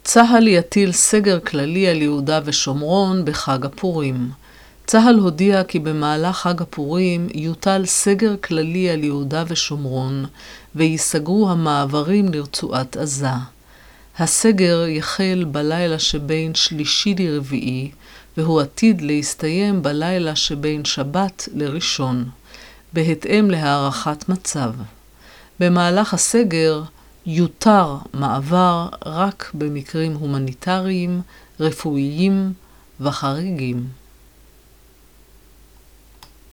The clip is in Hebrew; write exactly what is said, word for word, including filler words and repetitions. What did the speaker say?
צה"ל יטיל סגר כללי על יהודה ושומרון בחג הפורים. צה"ל הודיע כי במהלך חג הפורים יוטל סגר כללי על יהודה ושומרון ויסגרו המעברים לרצועת עזה. הסגר יחל בלילה שבין שלישי לרביעי, והוא עתיד להסתיים בלילה שבין שבת לראשון, בהתאם להערכת מצב. במהלך הסגר יותר מעבר רק במקרים הומניטריים, רפואיים וחריגים.